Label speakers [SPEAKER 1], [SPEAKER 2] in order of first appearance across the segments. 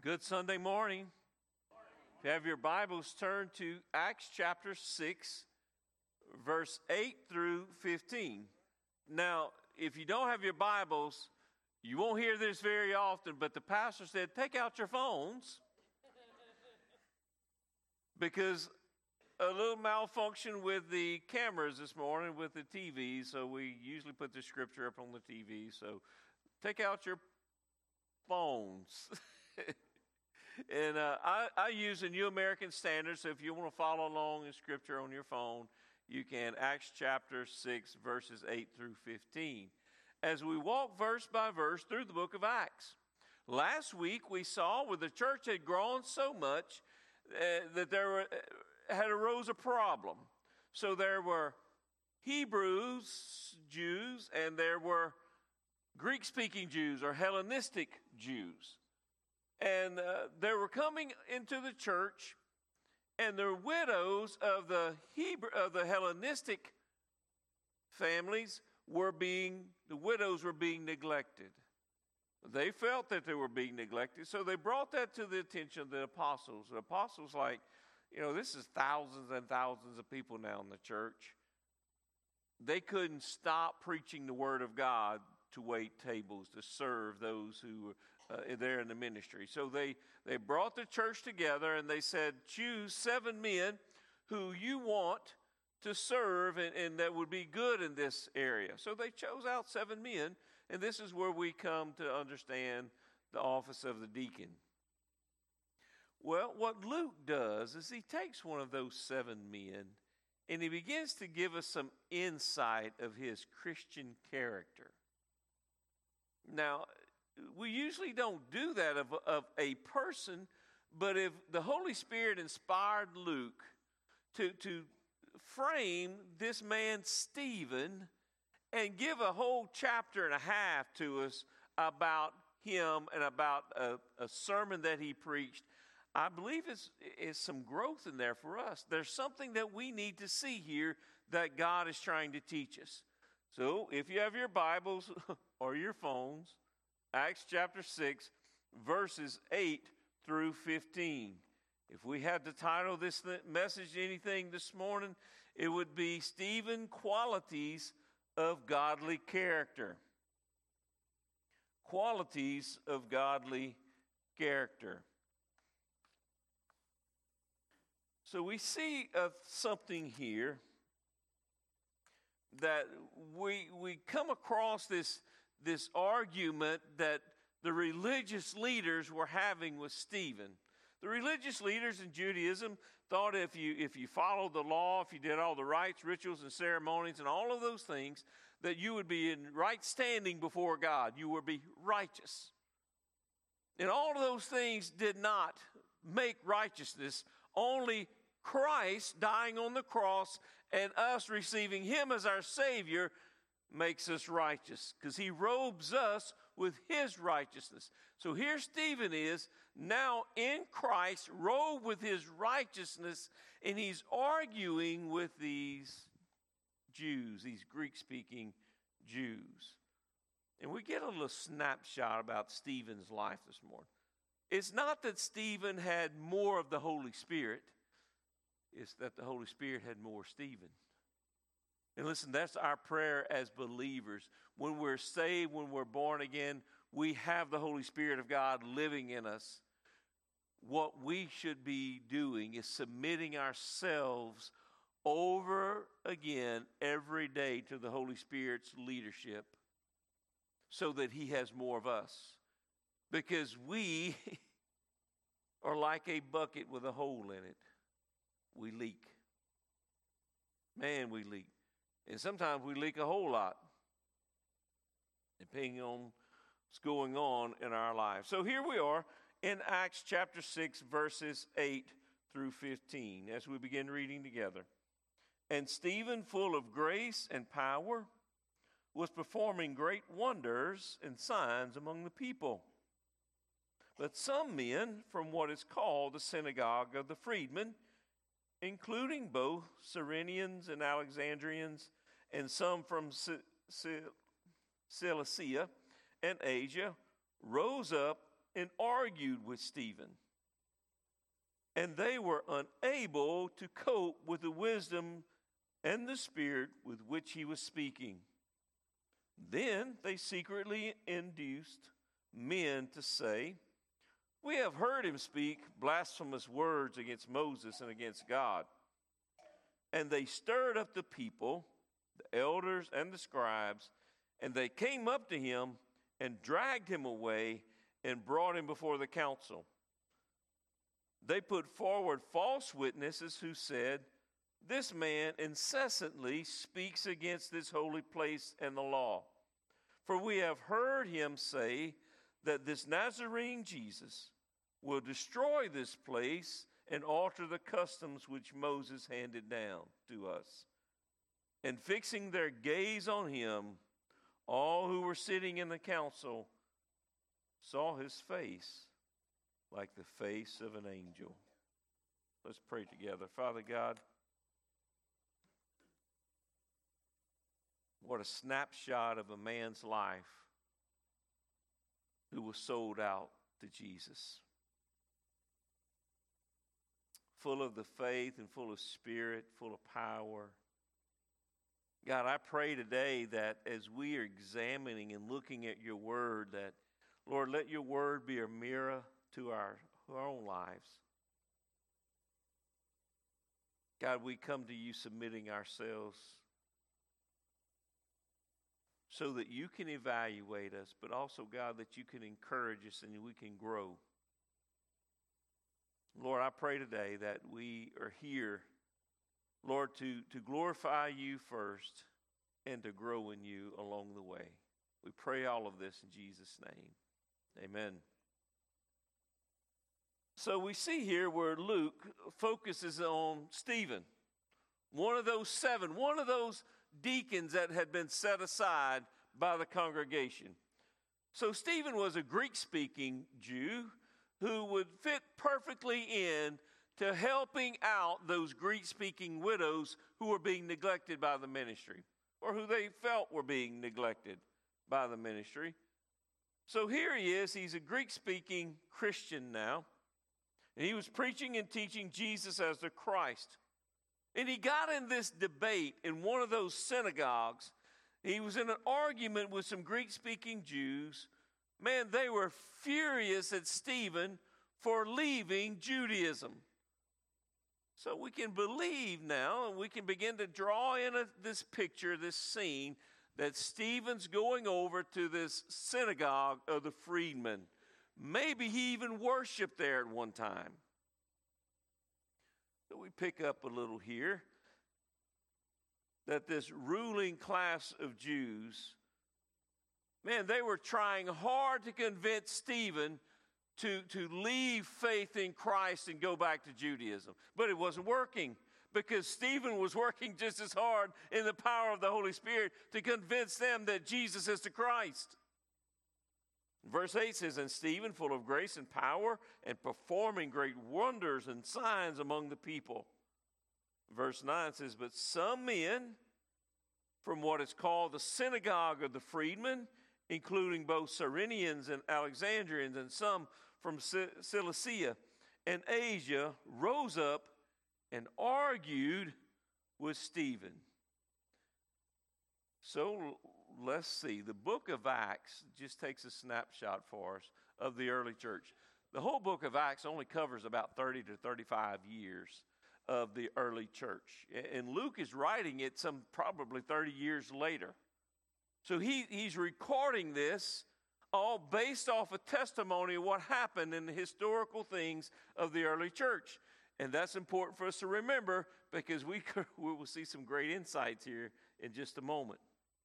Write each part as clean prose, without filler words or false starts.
[SPEAKER 1] Good Sunday morning. If you have your Bibles, turn to Acts chapter 6, verse 8 through 15. Now, if you don't have your Bibles, you won't hear this very often, but the pastor said, take out your phones because a little malfunction with the cameras this morning with the TV, so we usually put the scripture up on the TV, so take out your phones. And I use the New American Standard, so if you want to follow along in Scripture on your phone, you can. Acts chapter 6, verses 8 through 15. As we walk verse by verse through the book of Acts. Last week we saw where the church had grown so much that there had arose a problem. So there were Hebrews, Jews, and there were Greek-speaking Jews or Hellenistic Jews. And they were coming into the church, and the widows of the Hellenistic families were being neglected. They felt that they were being neglected, so they brought that to the attention of the apostles. The apostles, this is thousands and thousands of people now in the church. They couldn't stop preaching the word of God to wait tables, to serve those who were there in the ministry. So they brought the church together and they said, choose 7 men who you want to serve and that would be good in this area. So they chose out 7 men, and this is where we come to understand the office of the deacon. Well, what Luke does is he takes one of those 7 men and he begins to give us some insight of his Christian character. Now, we usually don't do that of a person, but if the Holy Spirit inspired Luke to frame this man Stephen and give a whole chapter and a half to us about him and about a sermon that he preached, I believe is some growth in there for us. There's something that we need to see here that God is trying to teach us. So if you have your Bibles or your phones, Acts chapter 6, verses 8 through 15. If we had to title this message anything this morning, it would be Stephen, Qualities of Godly Character. Qualities of Godly Character. So we see something here that we come across this argument that the religious leaders were having with Stephen. The religious leaders in Judaism thought if you followed the law, if you did all the rites, rituals, and ceremonies, and all of those things, that you would be in right standing before God. You would be righteous. And all of those things did not make righteousness. Only Christ dying on the cross and us receiving him as our Savior makes us righteous, because he robes us with his righteousness. So here Stephen is now in Christ, robed with his righteousness, and he's arguing with these Jews, these Greek-speaking Jews. And we get a little snapshot about Stephen's life this morning. It's not that Stephen had more of the Holy Spirit, it's that the Holy Spirit had more Stephen. And listen, that's our prayer as believers. When we're saved, when we're born again, we have the Holy Spirit of God living in us. What we should be doing is submitting ourselves over again every day to the Holy Spirit's leadership so that he has more of us. Because we are like a bucket with a hole in it. We leak. Man, we leak. And sometimes we leak a whole lot, depending on what's going on in our lives. So here we are in Acts chapter 6, verses 8 through 15, as we begin reading together. And Stephen, full of grace and power, was performing great wonders and signs among the people. But some men from what is called the synagogue of the freedmen, including both Cyrenians and Alexandrians, and some from Cilicia and Asia, rose up and argued with Stephen. And they were unable to cope with the wisdom and the spirit with which he was speaking. Then they secretly induced men to say, "We have heard him speak blasphemous words against Moses and against God." And they stirred up the people, the elders and the scribes, and they came up to him and dragged him away and brought him before the council. They put forward false witnesses who said, "This man incessantly speaks against this holy place and the law. For we have heard him say that this Nazarene Jesus will destroy this place and alter the customs which Moses handed down to us." And fixing their gaze on him, all who were sitting in the council saw his face like the face of an angel. Let's pray together. Father God, what a snapshot of a man's life who was sold out to Jesus. Full of the faith and full of spirit, full of power. God, I pray today that as we are examining and looking at your word, that, Lord, let your word be a mirror to our own lives. God, we come to you submitting ourselves so that you can evaluate us, but also, God, that you can encourage us and we can grow. Lord, I pray today that we are here, Lord, to glorify you first and to grow in you along the way. We pray all of this in Jesus' name. Amen. So we see here where Luke focuses on Stephen, one of those seven, one of those deacons that had been set aside by the congregation. So Stephen was a Greek-speaking Jew who would fit perfectly in to helping out those Greek-speaking widows who were being neglected by the ministry, or who they felt were being neglected by the ministry. So here he is. He's a Greek-speaking Christian now. And he was preaching and teaching Jesus as the Christ. And he got in this debate in one of those synagogues. He was in an argument with some Greek-speaking Jews. Man, they were furious at Stephen for leaving Judaism. So we can believe now, and we can begin to draw in this picture, this scene, that Stephen's going over to this synagogue of the freedmen. Maybe he even worshiped there at one time. So we pick up a little here that this ruling class of Jews, man, they were trying hard to convince Stephen to leave faith in Christ and go back to Judaism. But it wasn't working, because Stephen was working just as hard in the power of the Holy Spirit to convince them that Jesus is the Christ. Verse 8 says, "And Stephen, full of grace and power, and performing great wonders and signs among the people." Verse 9 says, "But some men from what is called the synagogue of the freedmen, including both Cyrenians and Alexandrians, and some from Cilicia and Asia, rose up and argued with Stephen." So let's see. The book of Acts just takes a snapshot for us of the early church. The whole book of Acts only covers about 30 to 35 years of the early church. And Luke is writing it some probably 30 years later. So he's recording this all based off a testimony of what happened in the historical things of the early church. And that's important for us to remember, because we will see some great insights here in just a moment.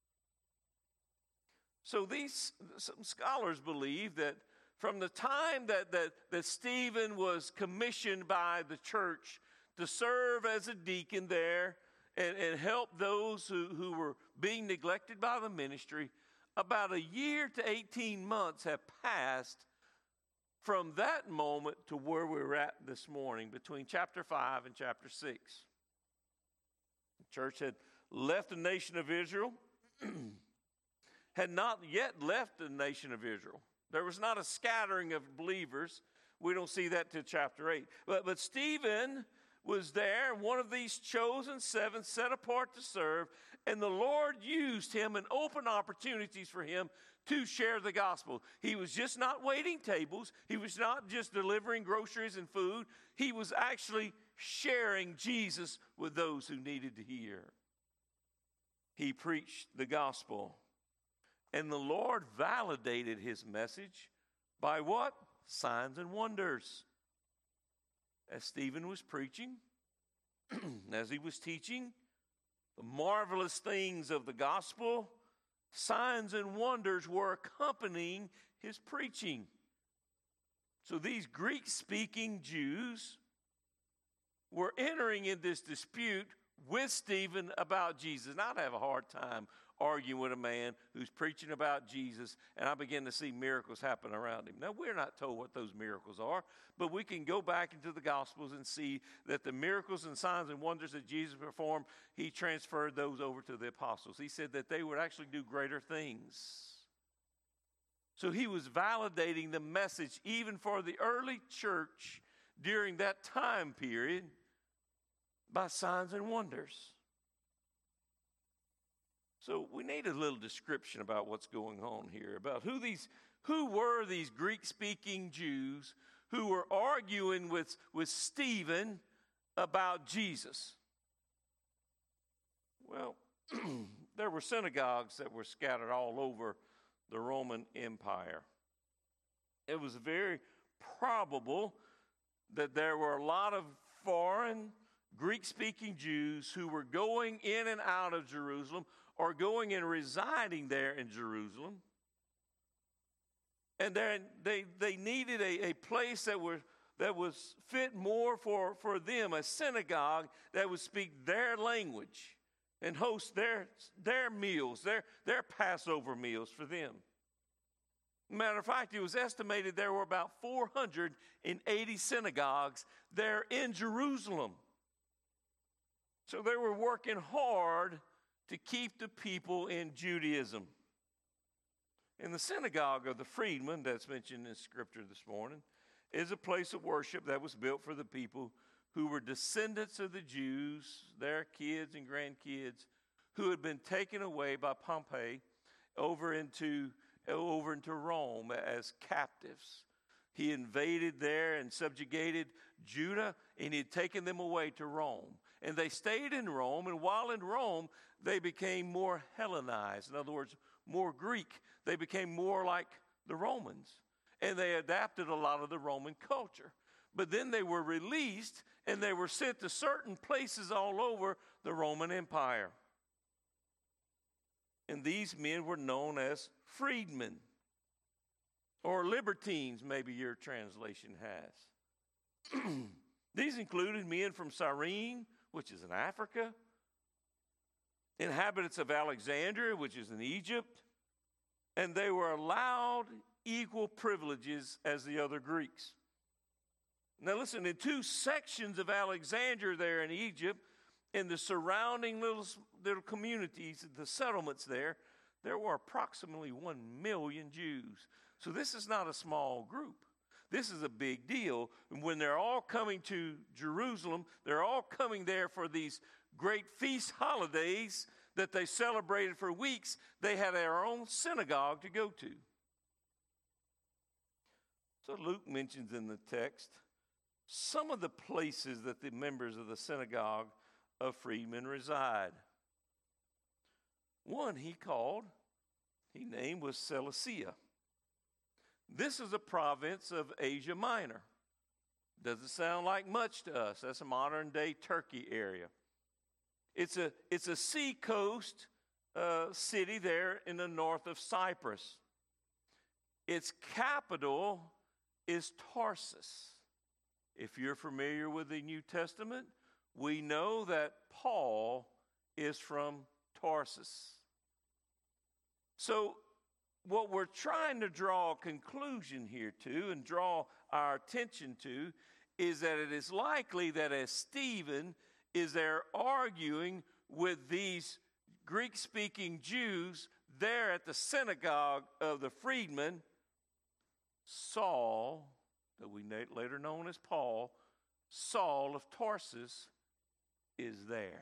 [SPEAKER 1] So some scholars believe that from the time that Stephen was commissioned by the church to serve as a deacon there and help those who were being neglected by the ministry, about a year to 18 months have passed from that moment to where we're at this morning, between chapter 5 and chapter 6. The church had left the nation of Israel, had not yet left the nation of Israel. There was not a scattering of believers. We don't see that till chapter 8. But Stephen was there, one of these chosen seven, set apart to serve, and the Lord used him and opened opportunities for him to share the gospel. He was just not waiting tables. He was not just delivering groceries and food. He was actually sharing Jesus with those who needed to hear. He preached the gospel. And the Lord validated his message by what? Signs and wonders. As Stephen was preaching, as he was teaching the marvelous things of the gospel, signs and wonders were accompanying his preaching. So these Greek-speaking Jews were entering in this dispute with Stephen about Jesus. And I'd have a hard time arguing with a man who's preaching about Jesus, and I begin to see miracles happen around him. Now, we're not told what those miracles are, but we can go back into the Gospels and see that the miracles and signs and wonders that Jesus performed, he transferred those over to the apostles. He said that they would actually do greater things. So he was validating the message even for the early church during that time period by signs and wonders. So we need a little description about what's going on here, about who were these Greek-speaking Jews who were arguing with Stephen about Jesus. Well, there were synagogues that were scattered all over the Roman Empire. It was very probable that there were a lot of foreign Greek-speaking Jews who were going in and out of Jerusalem or going and residing there in Jerusalem. And they needed a place that was fit more for them, a synagogue that would speak their language and host their meals, their Passover meals for them. Matter of fact, it was estimated there were about 480 synagogues there in Jerusalem. So they were working hard to keep the people in Judaism. And the synagogue of the freedmen that's mentioned in Scripture this morning is a place of worship that was built for the people who were descendants of the Jews, their kids and grandkids, who had been taken away by Pompey over into Rome as captives. He invaded there and subjugated Judah, and he had taken them away to Rome. And they stayed in Rome, and while in Rome, they became more Hellenized. In other words, more Greek. They became more like the Romans. And they adapted a lot of the Roman culture. But then they were released, and they were sent to certain places all over the Roman Empire. And these men were known as freedmen, or libertines, maybe your translation has. These included men from Cyrene, which is in Africa, inhabitants of Alexandria, which is in Egypt, and they were allowed equal privileges as the other Greeks. Now listen, in two sections of Alexandria there in Egypt, in the surrounding little communities, the settlements there were approximately 1 million Jews. So this is not a small group. This is a big deal. And when they're all coming to Jerusalem, they're all coming there for these great feast holidays that they celebrated for weeks. They had their own synagogue to go to. So Luke mentions in the text some of the places that the members of the synagogue of freedmen reside. One he named was Cilicia. This is a province of Asia Minor. Doesn't sound like much to us. That's a modern-day Turkey area. It's a seacoast city there in the north of Cyprus. Its capital is Tarsus. If you're familiar with the New Testament, we know that Paul is from Tarsus. So what we're trying to draw a conclusion here to and draw our attention to is that it is likely that as Stephen is there arguing with these Greek-speaking Jews there at the synagogue of the freedmen, Saul, that we later known as Paul, Saul of Tarsus, is there.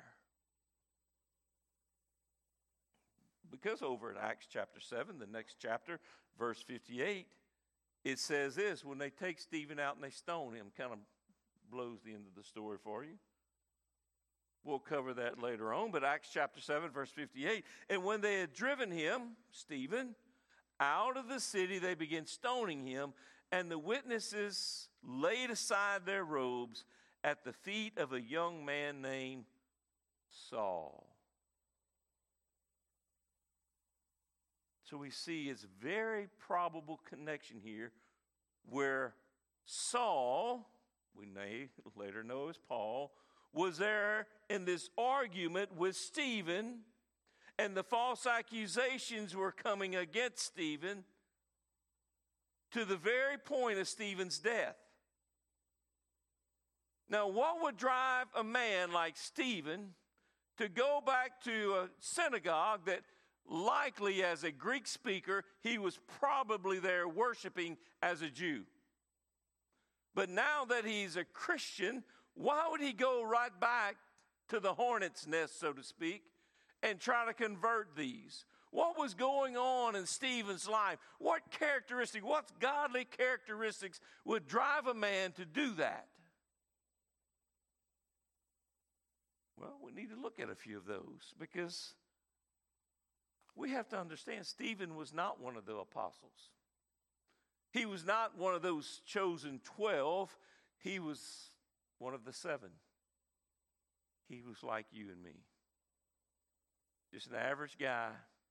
[SPEAKER 1] Because over at Acts chapter 7, the next chapter, verse 58, it says this: when they take Stephen out and they stone him, kind of blows the end of the story for you. We'll cover that later on, but Acts chapter 7, verse 58, and when they had driven him, Stephen, out of the city, they began stoning him, and the witnesses laid aside their robes at the feet of a young man named Saul. So we see it's a very probable connection here where Saul, we may later know as Paul, was there in this argument with Stephen, and the false accusations were coming against Stephen to the very point of Stephen's death. Now, what would drive a man like Stephen to go back to a synagogue that likely, as a Greek speaker, he was probably there worshiping as a Jew? But now that he's a Christian, why would he go right back to the hornet's nest, so to speak, and try to convert these? What was going on in Stephen's life? What godly characteristics would drive a man to do that? Well, we need to look at a few of those, because we have to understand Stephen was not one of the apostles. He was not one of those chosen 12. He was one of the 7. He was like you and me. Just an average guy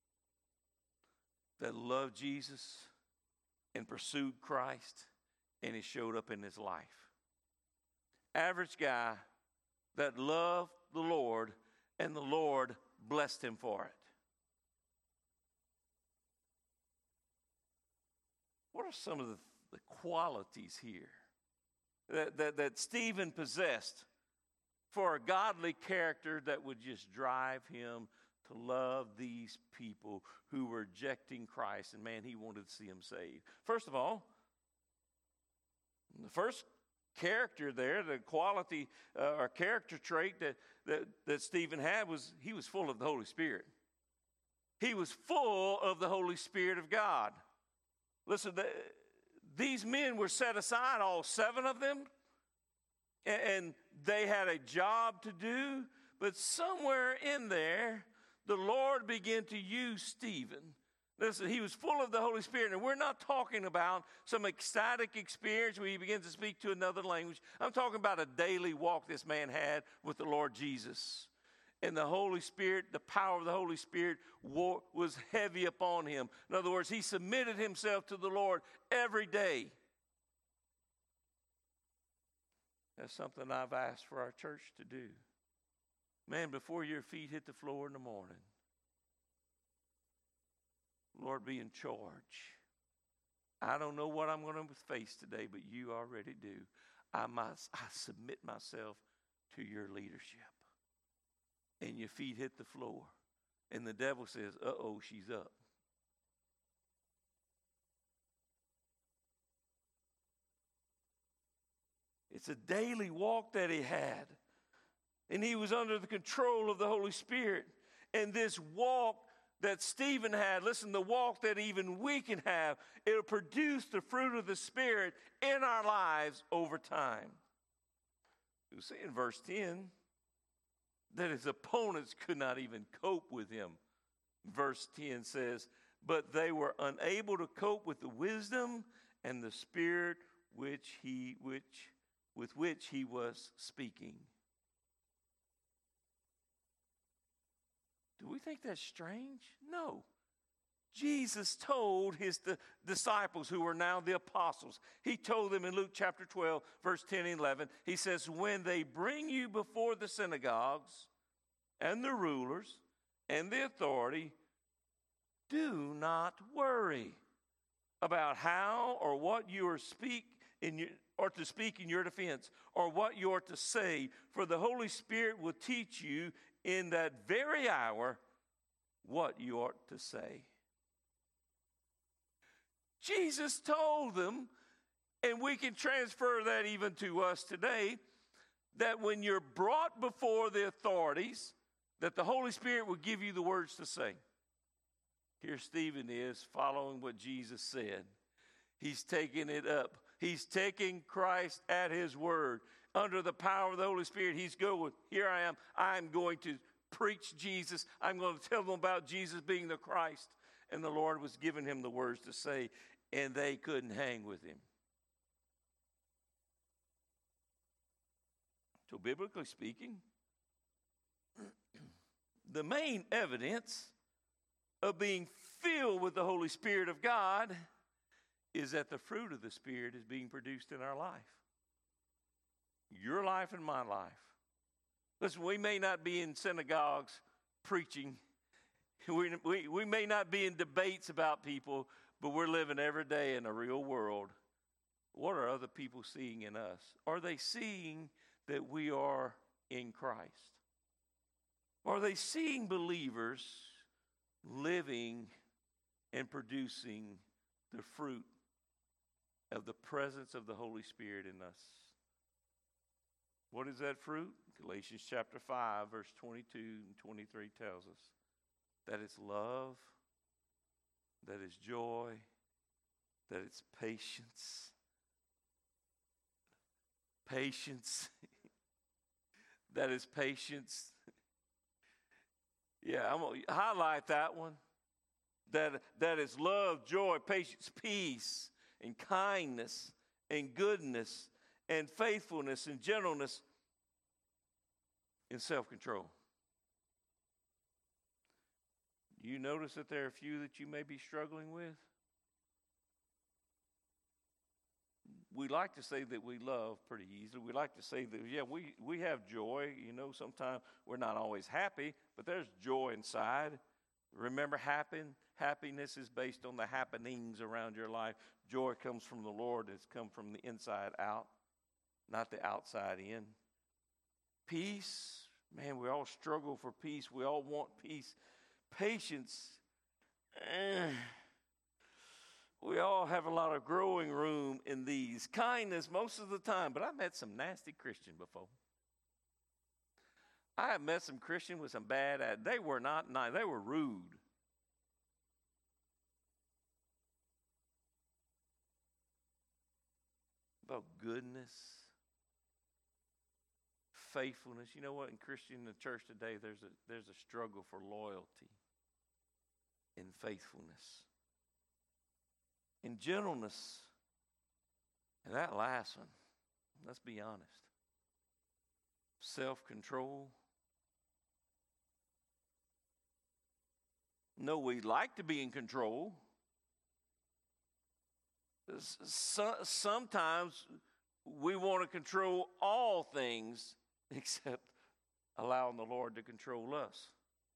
[SPEAKER 1] that loved Jesus and pursued Christ, and he showed up in his life. Average guy that loved the Lord, and the Lord blessed him for it. What are some of the qualities here that Stephen possessed for a godly character that would just drive him to love these people who were rejecting Christ? And man, he wanted to see them saved. First of all, the first character there, the quality or character trait that Stephen had was he was full of the Holy Spirit. He was full of the Holy Spirit of God. Listen, these men were set aside, all 7 of them, and they had a job to do, but somewhere in there, the Lord began to use Stephen. Listen, he was full of the Holy Spirit, and we're not talking about some ecstatic experience where he begins to speak to another language. I'm talking about a daily walk this man had with the Lord Jesus. And the Holy Spirit, the power of the Holy Spirit was heavy upon him. In other words, he submitted himself to the Lord every day. That's something I've asked for our church to do. Man, before your feet hit the floor in the morning, Lord, be in charge. I don't know what I'm going to face today, but you already do. I submit myself to your leadership. And your feet hit the floor. And the devil says, uh-oh, she's up. It's a daily walk that he had. And he was under the control of the Holy Spirit. And this walk that Stephen had, listen, the walk that even we can have, it'll produce the fruit of the Spirit in our lives over time. You see in verse 10 that his opponents could not even cope with him. Verse 10 says, but they were unable to cope with the wisdom and the spirit with which he was speaking. Do we think that's strange? No. Jesus told his disciples, who are now the apostles, he told them in Luke chapter 12, verse 10 and 11, he says, when they bring you before the synagogues and the rulers and the authority, do not worry about how or what you are to speak in your defense, or what you are to say, for the Holy Spirit will teach you in that very hour what you ought to say. Jesus told them And we can transfer that even to us today, that when you're brought before the authorities, that the Holy Spirit will give you the words to say. Here Stephen is following what Jesus said. He's taking it up. He's taking Christ at his word. Under the power of the Holy Spirit, he's going, here I am. I'm going to preach Jesus. I'm going to tell them about Jesus being the Christ. And the Lord was giving him the words to say, and they couldn't hang with him. So biblically speaking, the main evidence of being filled with the Holy Spirit of God is that the fruit of the Spirit is being produced in our life. Your life and my life. Listen, we may not be in synagogues preaching. We may not be in debates about people, but we're living every day in a real world. What are other people seeing in us? Are they seeing that we are in Christ? Are they seeing believers living and producing the fruit of the presence of the Holy Spirit in us? What is that fruit? Galatians chapter 5, verse 22 and 23 tells us that it's love, that it's joy, that it's patience. Patience. That is patience. Yeah, I'm going to highlight that one. That is love, joy, patience, peace, and kindness, and goodness, and faithfulness, and gentleness, and self-control. Do you notice that there are a few that you may be struggling with? We like to say that we love pretty easily. We like to say that, yeah, we have joy. You know, sometimes we're not always happy, but there's joy inside. Remember, happiness is based on the happenings around your life. Joy comes from the Lord. It's come from the inside out, not the outside in. Peace, man, we all struggle for peace. We all want peace. Patience, we all have a lot of growing room in these. Kindness most of the time, but I've met some nasty Christians before. I have met some Christians with some bad attitude. They were not nice. They were rude. About goodness, faithfulness. You know what? In the church today, there's a struggle for loyalty and faithfulness. In gentleness, and that last one, let's be honest, self-control. No, we like to be in control. Sometimes we want to control all things except allowing the Lord to control us.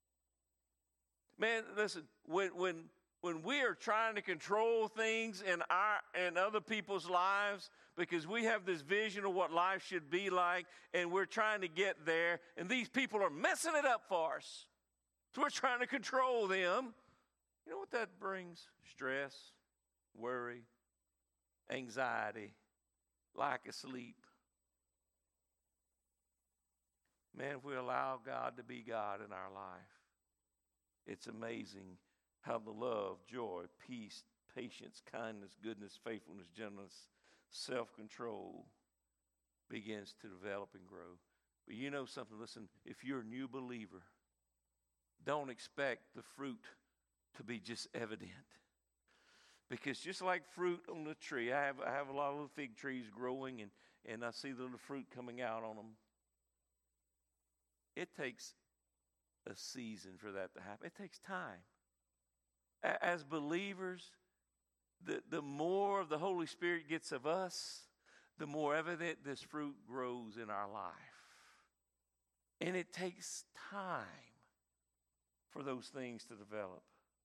[SPEAKER 1] Man, listen, when we are trying to control things in other people's lives because we have this vision of what life should be like and we're trying to get there and these people are messing it up for us. So we're trying to control them. You know what that brings? Stress, worry, anxiety, lack of sleep. Man, if we allow God to be God in our life, it's amazing how the love, joy, peace, patience, kindness, goodness, faithfulness, gentleness, self-control begins to develop and grow. But you know something, listen, if you're a new believer, don't expect the fruit to be just evident. Because just like fruit on the tree, I have a lot of little fig trees growing and I see the little fruit coming out on them. It takes a season for that to happen. It takes time. As believers, the more of the Holy Spirit gets of us, the more evident this fruit grows in our life. And it takes time for those things to develop.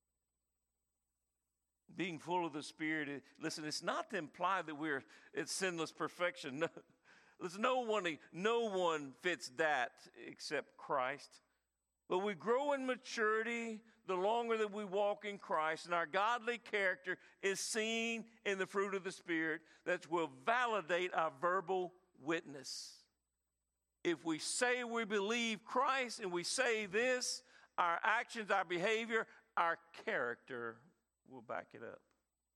[SPEAKER 1] Being full of the Spirit, listen, it's not to imply that it's sinless perfection. No one fits that except Christ. But we grow in maturity the longer that we walk in Christ, and our godly character is seen in the fruit of the Spirit that will validate our verbal witness. If we say we believe Christ and we say this, our actions, our behavior, our character will back it up.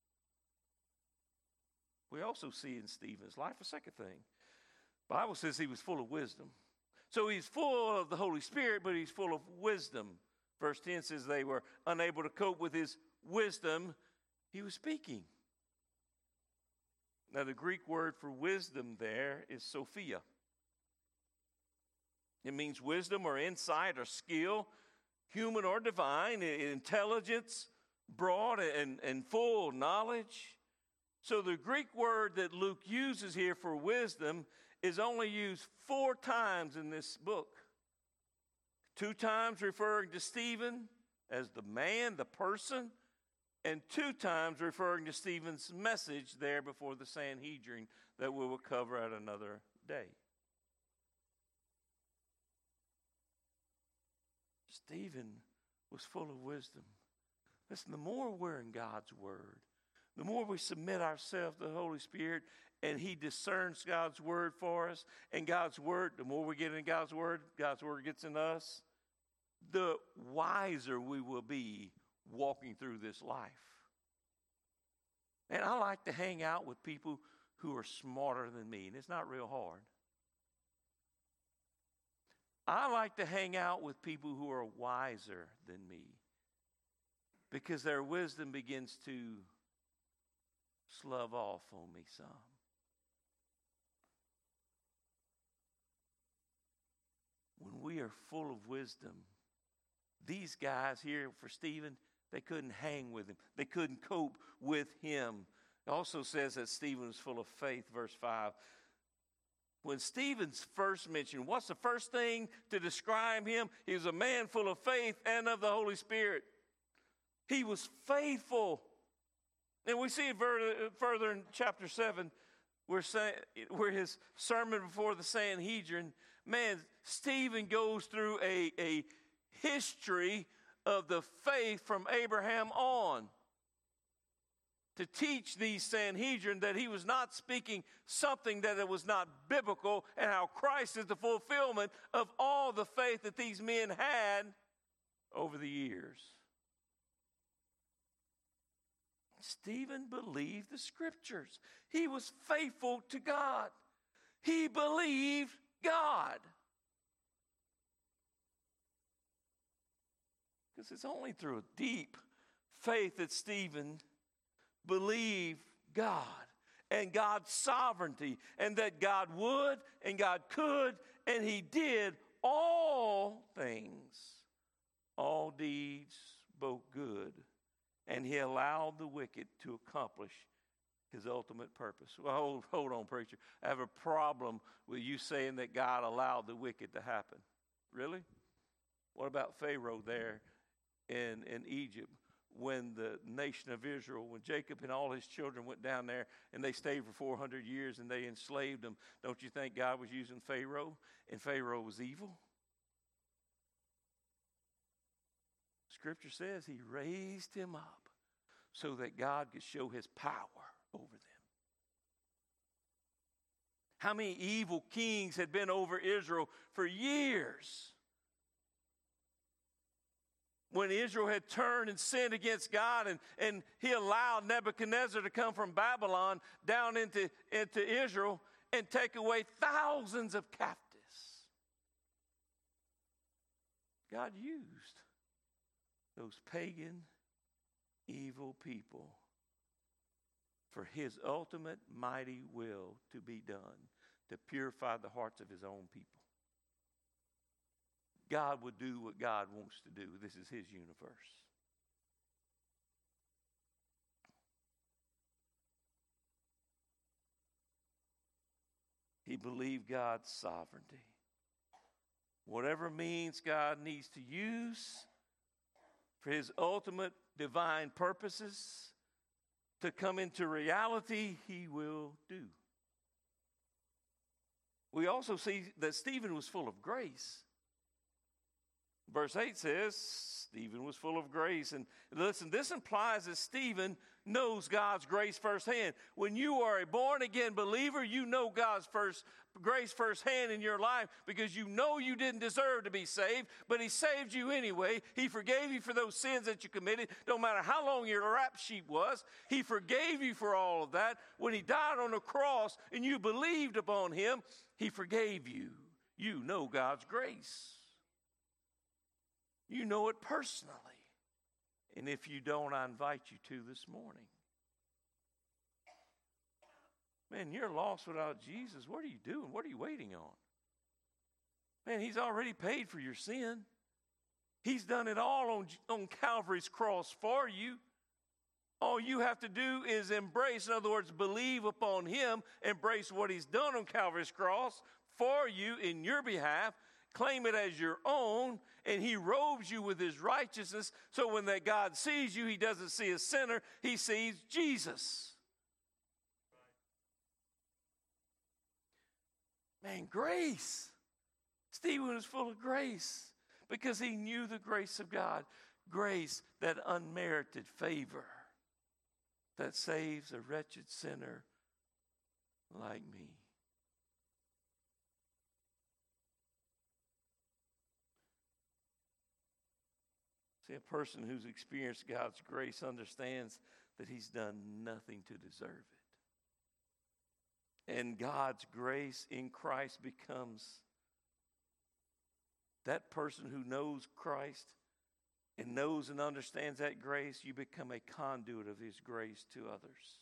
[SPEAKER 1] We also see in Stephen's life a second thing. The Bible says he was full of wisdom. So he's full of the Holy Spirit, but he's full of wisdom. Verse 10 says they were unable to cope with his wisdom. He was speaking. Now the Greek word for wisdom there is Sophia. It means wisdom or insight or skill, human or divine, intelligence, broad and full knowledge. So the Greek word that Luke uses here for wisdom is only used 4 times in this book. 2 times referring to Stephen as the man, the person, and 2 times referring to Stephen's message there before the Sanhedrin that we will cover at another day. Stephen was full of wisdom. Listen, the more we're in God's Word, the more we submit ourselves to the Holy Spirit and He discerns God's Word for us, and God's Word, the more we get in God's Word gets in us, the wiser we will be walking through this life. And I like to hang out with people who are smarter than me, and it's not real hard. I like to hang out with people who are wiser than me because their wisdom begins to slove off on me some. When we are full of wisdom, these guys here for Stephen, they couldn't hang with him. They couldn't cope with him. It also says that Stephen was full of faith, verse 5. When Stephen's first mentioned, what's the first thing to describe him? He was a man full of faith and of the Holy Spirit. He was faithful. And we see it further in chapter 7, where his sermon before the Sanhedrin, man, Stephen goes through a history of the faith from Abraham on to teach these Sanhedrin that he was not speaking something that it was not biblical, and how Christ is the fulfillment of all the faith that these men had over the years. Stephen believed the Scriptures. He was faithful to God. He believed God. Because it's only through a deep faith that Stephen believed God and God's sovereignty, and that God would and God could and He did all things, all deeds, both good, and He allowed the wicked to accomplish His ultimate purpose. Well, hold on, preacher. I have a problem with you saying that God allowed the wicked to happen. Really? What about Pharaoh there in Egypt? When the nation of Israel, when Jacob and all his children went down there and they stayed for 400 years and they enslaved them, don't you think God was using Pharaoh? And Pharaoh was evil? Scripture says He raised him up so that God could show His power over them. How many evil kings had been over Israel for years? When Israel had turned and sinned against God, and He allowed Nebuchadnezzar to come from Babylon down into Israel and take away thousands of captives. God used those pagan, evil people for His ultimate mighty will to be done, to purify the hearts of His own people. God would do what God wants to do. This is His universe. He believed God's sovereignty. Whatever means God needs to use for His ultimate divine purposes to come into reality, He will do. We also see that Stephen was full of grace. Verse 8 says, Stephen was full of grace. And listen, this implies that Stephen knows God's grace firsthand. When you are a born-again believer, you know God's grace firsthand in your life because you know you didn't deserve to be saved, but He saved you anyway. He forgave you for those sins that you committed, no matter how long your rap sheet was. He forgave you for all of that. When He died on the cross and you believed upon Him, He forgave you. You know God's grace. You know it personally. And if you don't, I invite you to this morning. Man, you're lost without Jesus. What are you doing? What are you waiting on? Man, He's already paid for your sin. He's done it all on Calvary's cross for you. All you have to do is embrace, in other words, believe upon Him, embrace what He's done on Calvary's cross for you in your behalf, claim it as your own, and He robes you with His righteousness, so when that God sees you, He doesn't see a sinner, He sees Jesus. Man, grace. Stephen was full of grace because he knew the grace of God. Grace, that unmerited favor that saves a wretched sinner like me. See, a person who's experienced God's grace understands that he's done nothing to deserve it. And God's grace in Christ becomes that person who knows Christ and knows and understands that grace. You become a conduit of His grace to others.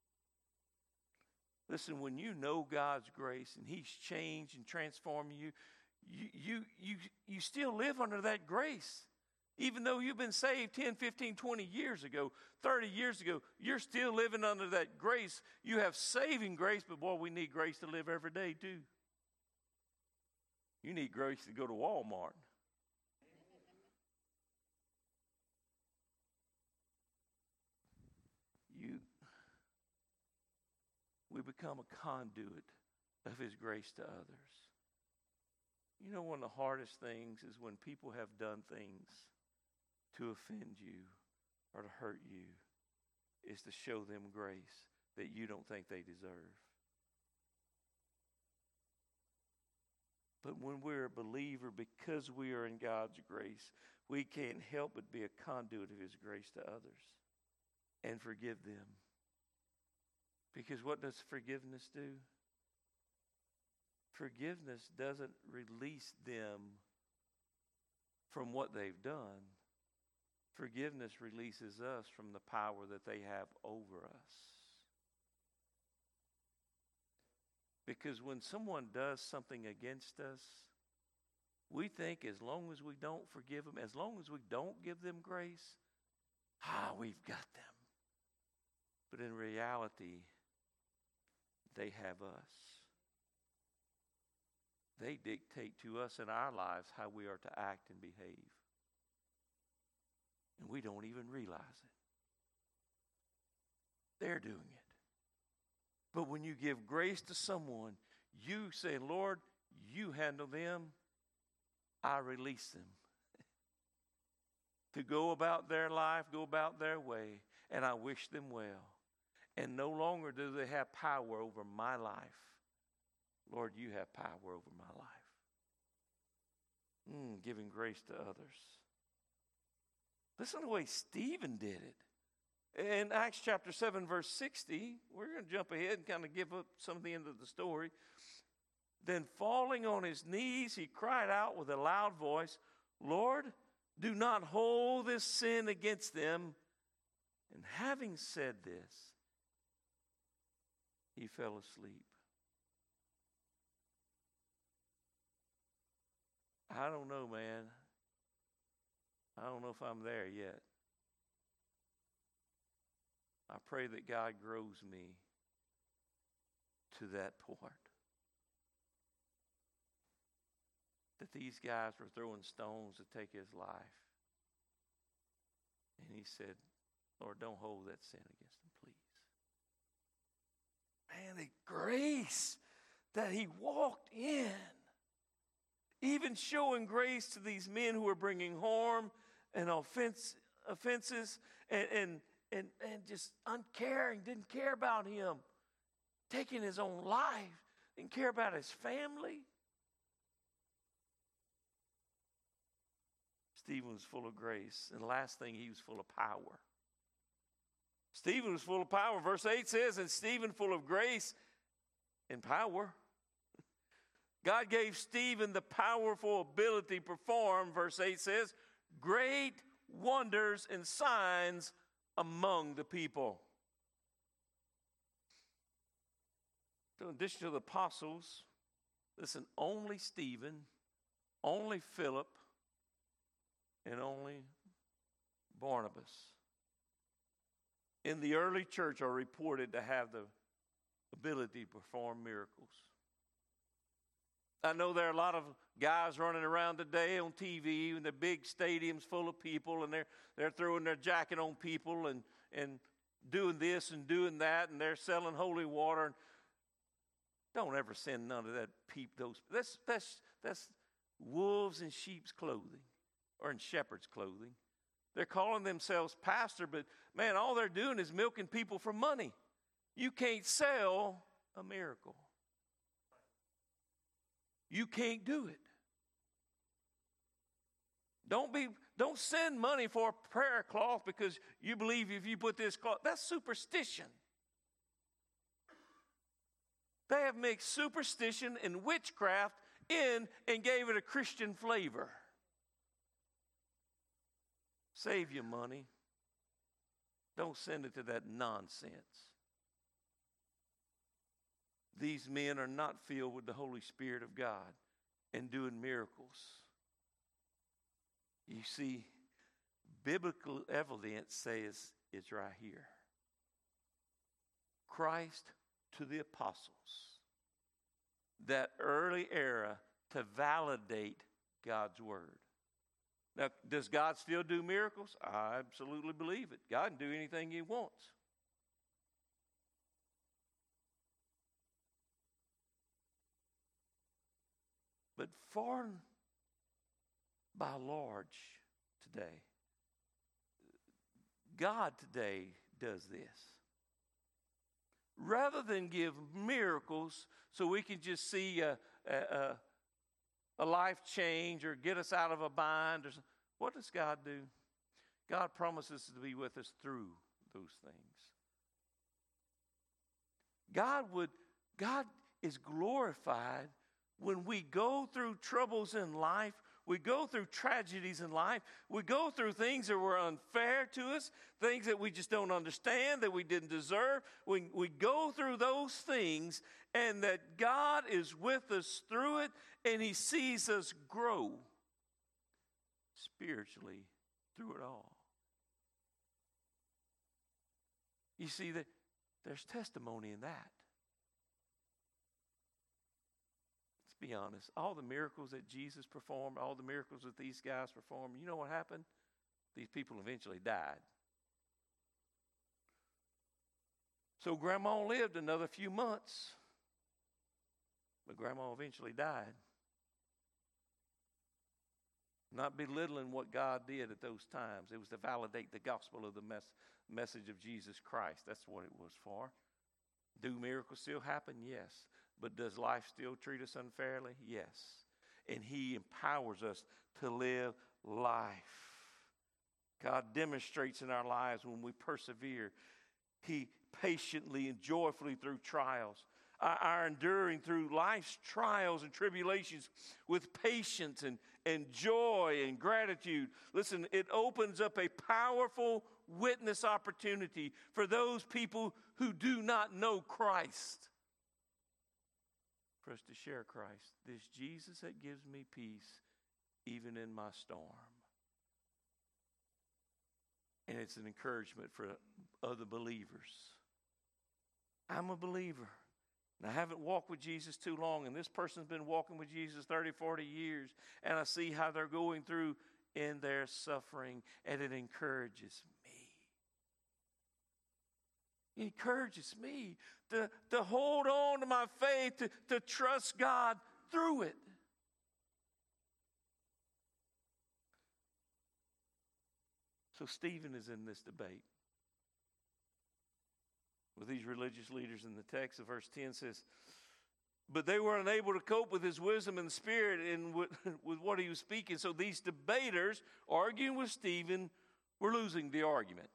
[SPEAKER 1] Listen, when you know God's grace and He's changed and transformed you, you still live under that grace. Even though you've been saved 10, 15, 20 years ago, 30 years ago, you're still living under that grace. You have saving grace, but boy, we need grace to live every day too. You need grace to go to Walmart. We become a conduit of His grace to others. You know, one of the hardest things is when people have done things to offend you or to hurt you, is to show them grace that you don't think they deserve. But when we're a believer, because we are in God's grace, we can't help but be a conduit of His grace to others and forgive them. Because what does forgiveness do? Forgiveness doesn't release them from what they've done. Forgiveness releases us from the power that they have over us. Because when someone does something against us, we think as long as we don't forgive them, as long as we don't give them grace, we've got them. But in reality, they have us. They dictate to us in our lives how we are to act and behave. And we don't even realize it. They're doing it. But when you give grace to someone, you say, Lord, you handle them, I release them to go about their life, go about their way, and I wish them well. And no longer do they have power over my life. Lord, you have power over my life. Giving grace to others. Listen to the way Stephen did it. In Acts chapter 7, verse 60, we're going to jump ahead and kind of give up some of the end of the story. Then falling on his knees, he cried out with a loud voice, Lord, do not hold this sin against them. And having said this, he fell asleep. I don't know, man. I don't know if I'm there yet. I pray that God grows me to that point. That these guys were throwing stones to take his life. And he said, Lord, don't hold that sin against them, please. Man, the grace that he walked in. even showing grace to these men who were bringing harm and offenses and just uncaring, didn't care about him, taking his own life, didn't care about his family. Stephen was full of grace. And the last thing, he was full of power. Stephen was full of power. Verse 8 says, and Stephen full of grace and power. God gave Stephen the powerful ability to perform, verse 8 says, great wonders and signs among the people. So in addition to the apostles, listen, only Stephen, only Philip, and only Barnabas in the early church are reported to have the ability to perform miracles. I know there are a lot of guys running around today on TV in the big stadiums full of people, and they're throwing their jacket on people and doing this and doing that, and they're selling holy water. Don't ever send none of that that's wolves in sheep's clothing. Or in shepherd's clothing. They're calling themselves pastor, but man, all they're doing is milking people for money. You can't sell a miracle. You can't do it. Don't send money for a prayer cloth because you believe if you put this cloth, that's superstition. They have mixed superstition and witchcraft in and gave it a Christian flavor. Save your money. Don't send it to that nonsense. These men are not filled with the Holy Spirit of God and doing miracles. You see, biblical evidence says it's right here. Christ to the apostles. That early era to validate God's word. Now, does God still do miracles? I absolutely believe it. God can do anything he wants. But far by large today, God today does this. Rather than give miracles so we can just see a life change or get us out of a bind, what does God do? God promises to be with us through those things. God is glorified when we go through troubles in life, we go through tragedies in life, we go through things that were unfair to us, things that we just don't understand, that we didn't deserve. We go through those things, and that God is with us through it, and he sees us grow spiritually through it all. You see, that there's testimony in that. Let's be honest. All the miracles that Jesus performed, all the miracles that these guys performed, you know what happened? These people eventually died. So Grandma lived another few months, but Grandma eventually died. Not belittling what God did at those times. It was to validate the gospel of the message of Jesus Christ. That's what it was for. Do miracles still happen? Yes. But does life still treat us unfairly? Yes. And he empowers us to live life. God demonstrates in our lives when we persevere. He patiently and joyfully through trials. Our enduring through life's trials and tribulations with patience and joy and gratitude. Listen, it opens up a powerful witness opportunity for those people who do not know Christ. For us to share Christ. This Jesus that gives me peace even in my storm. And it's an encouragement for other believers. I'm a believer. And I haven't walked with Jesus too long, and this person's been walking with Jesus 30, 40 years, and I see how they're going through in their suffering, and it encourages me. It encourages me to hold on to my faith, to trust God through it. So Stephen is in this debate with these religious leaders in the text. Of verse 10 says, but they were unable to cope with his wisdom and spirit and with what he was speaking. So these debaters arguing with Stephen were losing the argument.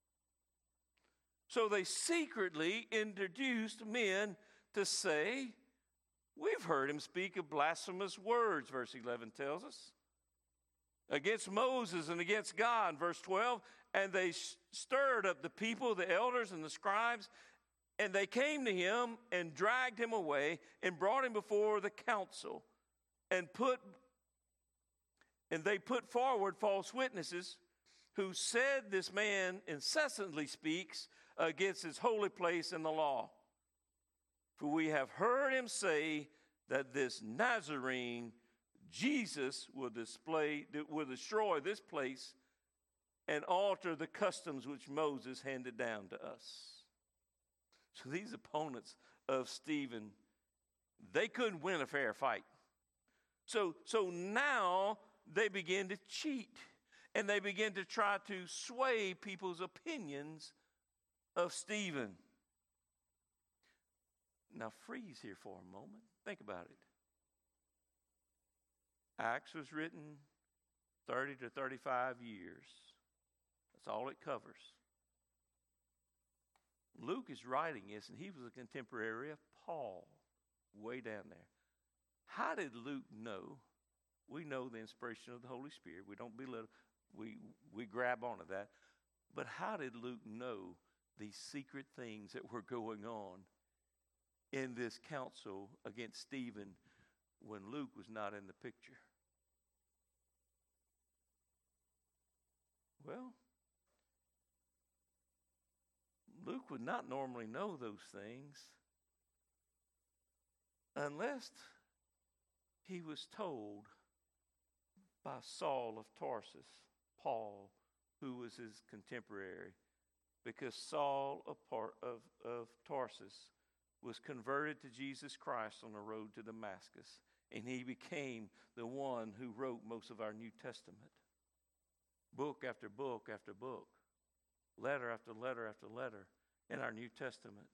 [SPEAKER 1] So they secretly introduced men to say, we've heard him speak of blasphemous words, verse 11 tells us, against Moses and against God, verse 12. And they stirred up the people, the elders and the scribes, and they came to him and dragged him away and brought him before the council and they put forward false witnesses who said, this man incessantly speaks against his holy place in the law. For we have heard him say that this Nazarene Jesus will destroy this place and alter the customs which Moses handed down to us. So these opponents of Stephen, they couldn't win a fair fight. So now they begin to cheat, and they begin to try to sway people's opinions of Stephen. Now freeze here for a moment. Think about it. Acts was written 30 to 35 years. That's all it covers. Luke is writing this, and he was a contemporary of Paul, way down there. How did Luke know? We know the inspiration of the Holy Spirit. We don't belittle. We grab onto that. But how did Luke know these secret things that were going on in this council against Stephen when Luke was not in the picture? Well, Luke would not normally know those things unless he was told by Saul of Tarsus, Paul, who was his contemporary, because Saul of Tarsus was converted to Jesus Christ on the road to Damascus, and he became the one who wrote most of our New Testament. Book after book after book, letter after letter after letter in our New Testament.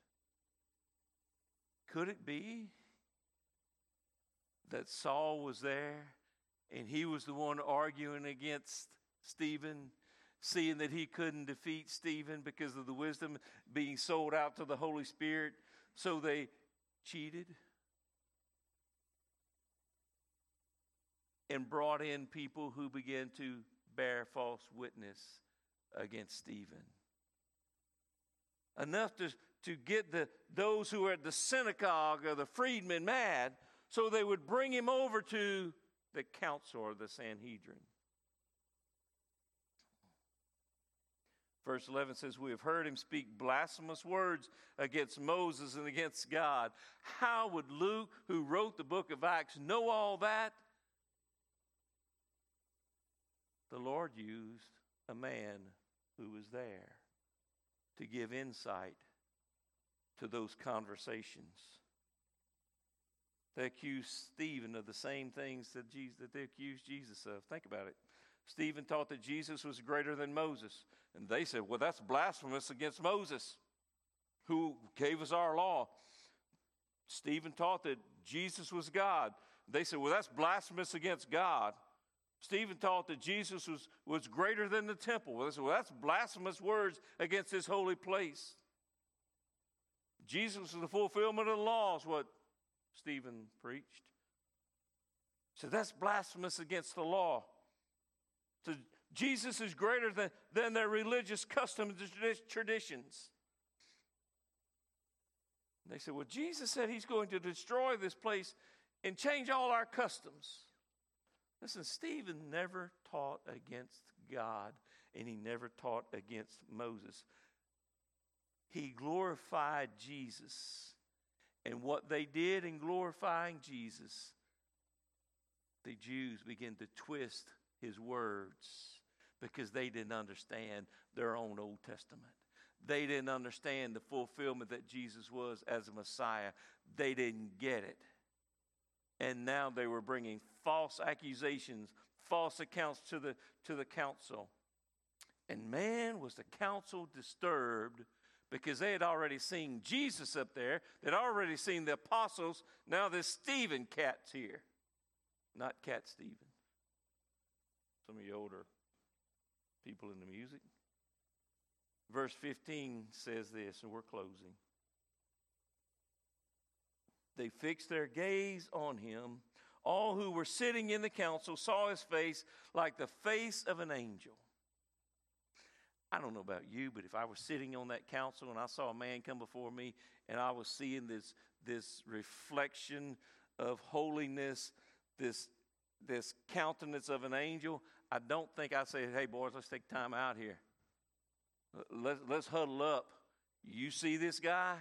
[SPEAKER 1] Could it be that Saul was there and he was the one arguing against Stephen, seeing that he couldn't defeat Stephen because of the wisdom being sold out to the Holy Spirit, so they cheated and brought in people who began to bear false witness against Stephen? Enough to get those who were at the synagogue or the freedmen mad, so they would bring him over to the council or the Sanhedrin. Verse 11 says, we have heard him speak blasphemous words against Moses and against God. How would Luke, who wrote the book of Acts, know all that? The Lord used a man who was there to give insight to those conversations. They accused Stephen of the same things that they accused Jesus of. Think about it. Stephen taught that Jesus was greater than Moses. And they said, well, that's blasphemous against Moses, who gave us our law. Stephen taught that Jesus was God. They said, well, that's blasphemous against God. Stephen taught that Jesus was greater than the temple. Well, they said, well, that's blasphemous words against his holy place. Jesus was the fulfillment of the law, is what Stephen preached. So that's blasphemous against the law. So Jesus is greater than their religious customs and traditions. They said, well, Jesus said he's going to destroy this place and change all our customs. Listen, Stephen never taught against God, and he never taught against Moses. He glorified Jesus. And what they did in glorifying Jesus, the Jews began to twist his words because they didn't understand their own Old Testament. They didn't understand the fulfillment that Jesus was as a Messiah. They didn't get it. And now they were bringing false accusations, false accounts to the council. And man, was the council disturbed because they had already seen Jesus up there. They'd already seen the apostles. Now this Stephen cat's here. Not Cat Stevens. Some of you older people in the music. Verse 15 says this, and we're closing. They fixed their gaze on him. All who were sitting in the council saw his face like the face of an angel. I don't know about you, but if I was sitting on that council and I saw a man come before me and I was seeing this reflection of holiness, this countenance of an angel, I don't think I'd say, hey, boys, let's take time out here. Let's huddle up. You see this guy?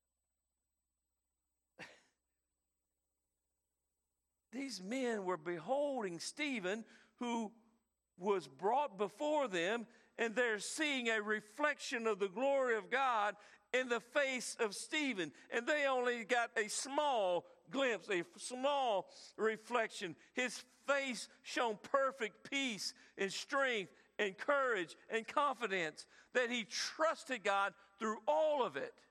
[SPEAKER 1] These men were beholding Stephen, who was brought before them, and they're seeing a reflection of the glory of God in the face of Stephen. And they only got a small glimpse, a small reflection. His face shone perfect peace and strength and courage and confidence, that he trusted God through all of it.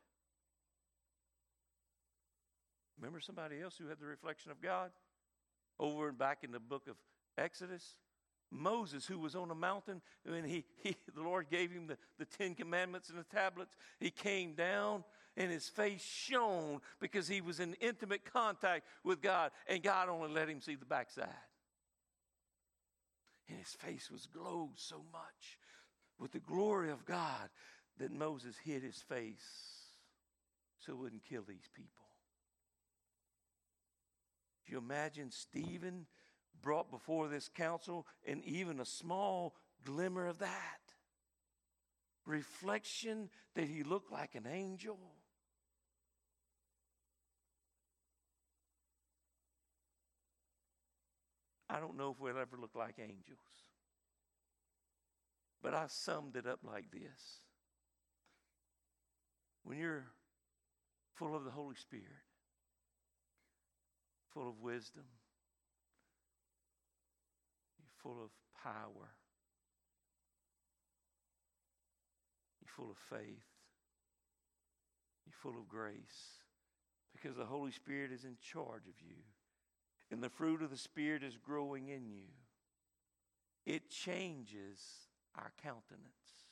[SPEAKER 1] Remember somebody else who had the reflection of God? Over and back in the book of Exodus, Moses, who was on a mountain, and the Lord gave him the 10 Commandments and the tablets. He came down, and his face shone because he was in intimate contact with God, and God only let him see the backside. And his face was glowed so much with the glory of God that Moses hid his face so it wouldn't kill these people. Do you imagine Stephen brought before this council and even a small glimmer of that? Reflection that he looked like an angel. I don't know if we'll ever look like angels, but I summed it up like this. When you're full of the Holy Spirit, full of wisdom, you're full of power, you're full of faith, you're full of grace, because the Holy Spirit is in charge of you, and the fruit of the Spirit is growing in you. It changes our countenance.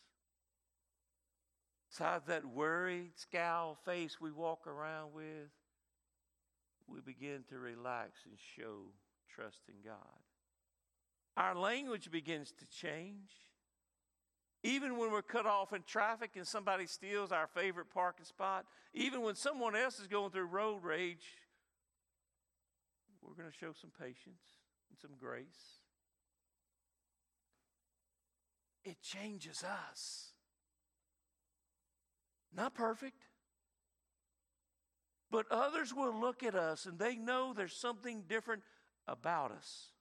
[SPEAKER 1] Besides that worried, scowl face we walk around with, we begin to relax and show trust in God. Our language begins to change. Even when we're cut off in traffic and somebody steals our favorite parking spot, even when someone else is going through road rage, we're going to show some patience and some grace. It changes us. Not perfect. But others will look at us and they know there's something different about us.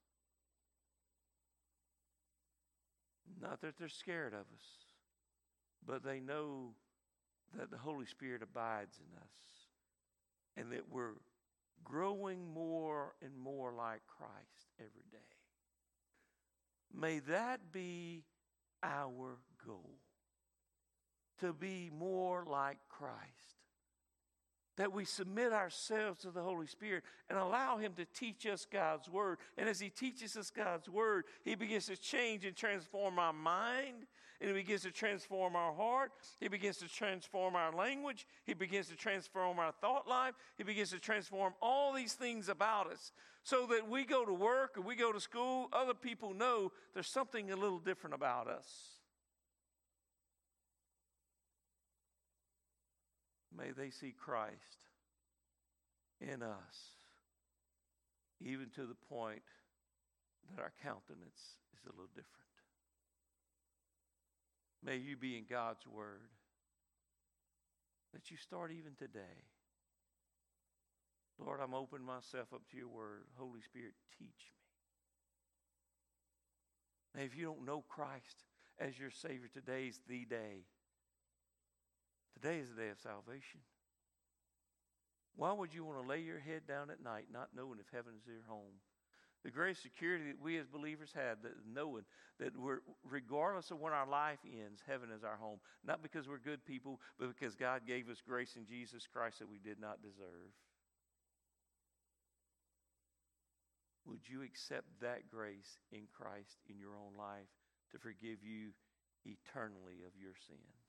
[SPEAKER 1] Not that they're scared of us, but they know that the Holy Spirit abides in us and that we're growing more and more like Christ every day. May that be our goal, to be more like Christ. That we submit ourselves to the Holy Spirit and allow Him to teach us God's Word. And as He teaches us God's Word, He begins to change and transform our mind. And He begins to transform our heart. He begins to transform our language. He begins to transform our thought life. He begins to transform all these things about us. So that we go to work or we go to school, other people know there's something a little different about us. May they see Christ in us, even to the point that our countenance is a little different. May you be in God's Word, that you start even today. Lord, I'm opening myself up to your Word. Holy Spirit, teach me. Now, if you don't know Christ as your Savior, today's the day. Today is the day of salvation. Why would you want to lay your head down at night not knowing if heaven is your home? The great security that we as believers have, that knowing that we're, regardless of when our life ends, heaven is our home. Not because we're good people, but because God gave us grace in Jesus Christ that we did not deserve. Would you accept that grace in Christ in your own life to forgive you eternally of your sins?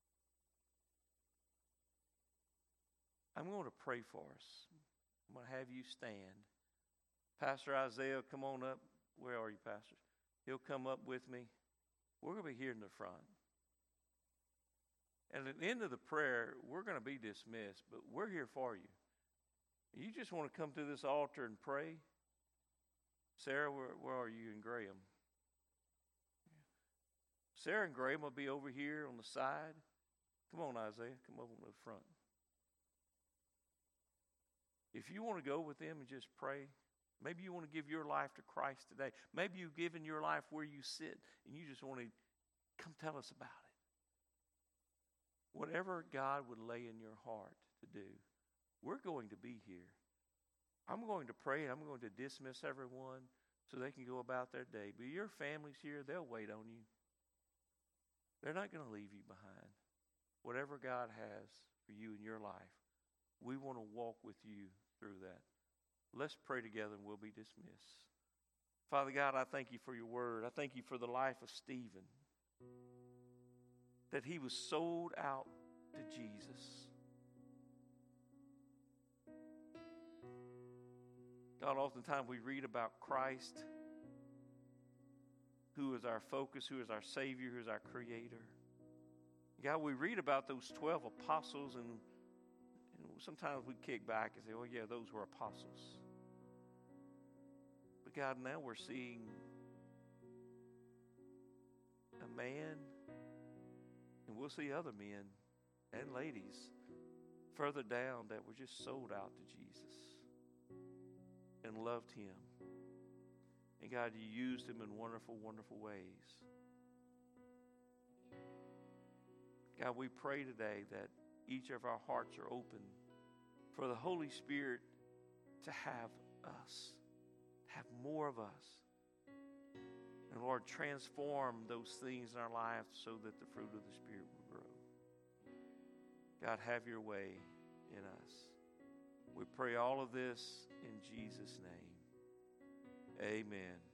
[SPEAKER 1] I'm going to pray for us. I'm going to have you stand. Pastor Isaiah, come on up. Where are you, Pastor? He'll come up with me. We're going to be here in the front. And at the end of the prayer, we're going to be dismissed, but we're here for you. You just want to come to this altar and pray? Sarah, where are you, and Graham? Sarah and Graham will be over here on the side. Come on, Isaiah. Come over to the front. If you want to go with them and just pray, maybe you want to give your life to Christ today. Maybe you've given your life where you sit and you just want to come tell us about it. Whatever God would lay in your heart to do, we're going to be here. I'm going to pray. I'm going to dismiss everyone so they can go about their day. But your family's here. They'll wait on you. They're not going to leave you behind. Whatever God has for you in your life, we want to walk with you through that. Let's pray together and we'll be dismissed. Father God, I thank you for your word. I thank you for the life of Stephen, that he was sold out to Jesus. God, oftentimes we read about Christ, who is our focus, who is our Savior, who is our Creator. God, we read about those 12 apostles, and sometimes we kick back and say, oh yeah, those were apostles. But God, now we're seeing a man, and we'll see other men and ladies further down that were just sold out to Jesus and loved him. And God, you used him in wonderful, wonderful ways. God, we pray today that each of our hearts are open for the Holy Spirit to have us, have more of us. And Lord, transform those things in our lives so that the fruit of the Spirit will grow. God, have your way in us. We pray all of this in Jesus' name. Amen.